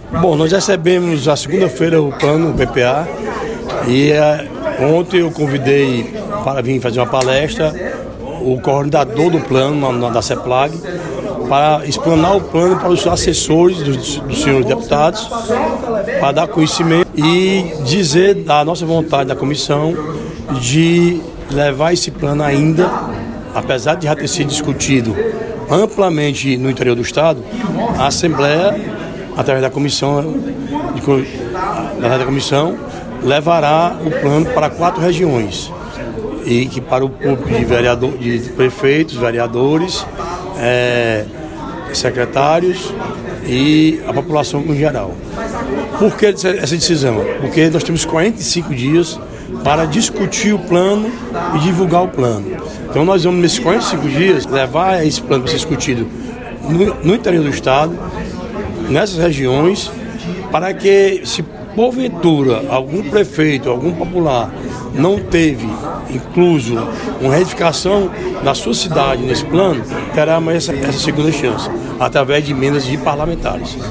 Bom, nós recebemos a segunda-feira o plano, o PPA, e ontem eu convidei para vir fazer uma palestra o coordenador do plano da CEPLAG para explanar o plano para os assessores dos senhores deputados, para dar conhecimento e dizer da nossa vontade da comissão de levar esse plano ainda, apesar de já ter sido discutido amplamente no interior do Estado, a Assembleia, através da comissão, levará o plano para 4 regiões e que para o público de prefeitos, vereadores, secretários e a população em geral. Por que essa decisão? Porque nós temos 45 dias para discutir o plano e divulgar o plano. Então nós vamos, nesses 45 dias, levar esse plano para ser discutido no interior do Estado, nessas regiões, para que, se porventura algum prefeito, algum popular não teve incluso uma retificação da sua cidade nesse plano, terá essa segunda chance, através de emendas de parlamentares.